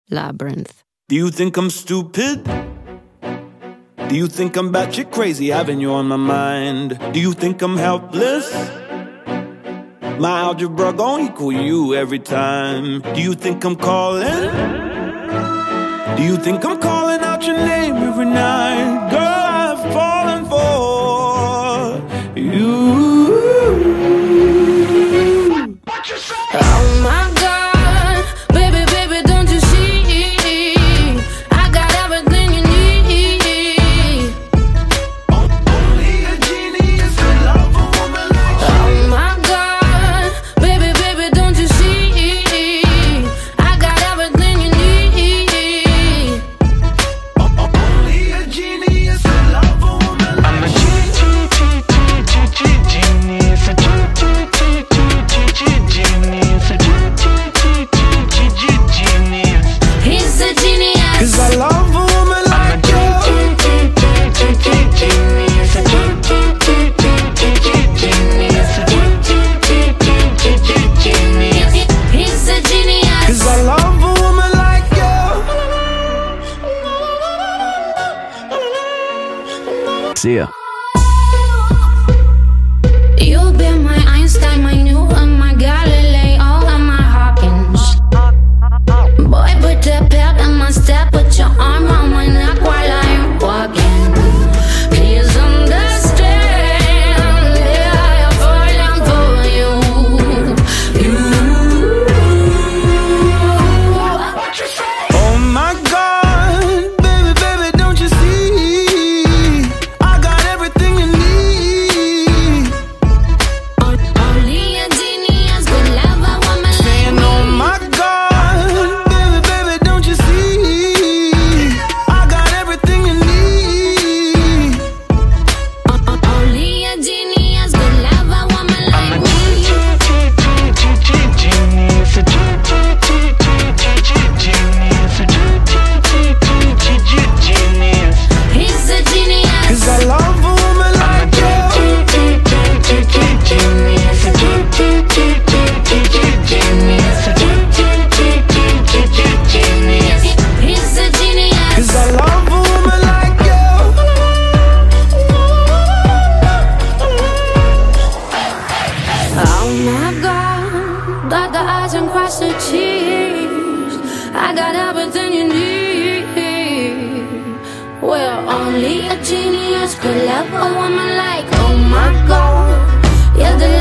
Labyrinth. Do you think I'm stupid? Do you think I'm batshit crazy, having you on my mind? Do you think I'm helpless? My algebra gon' equal you every time. Do you think I'm calling? Do you think I'm calling out your name every night? Girl, I've fallen for you. What you say? Oh my God, baby, baby, don't you see? I got everything you need. Only a genius could love a woman like you. Oh my God, baby, baby, don't you see? I got everything you need. Only a genius could love a woman like you. I'm a genius, a genius. He's a genius. 'Cause I love a woman like you. He's a genius. 'Cause I love a woman like you. See ya. You've been my Einstein, my Newton, my Galileo, and my Hawkins. Boy, put the pep in my step, put your arm on my neck while I'm walking. Please understand, yeah, I'm falling for you. What you say? Oh my God, baby, baby, don't you see? I got everything you need. Only a genius could love a woman like And me. oh my God, baby, baby, don't you see? I got everything you need. Only a genius could love a woman like me. He's a genius. 'Cause I love a woman like you. He's a genius. 'Cause I love a woman like you. Oh my God, dot the I's and cross the T's. I got everything you need. Well, only a genius could love a woman like, oh my God, you're the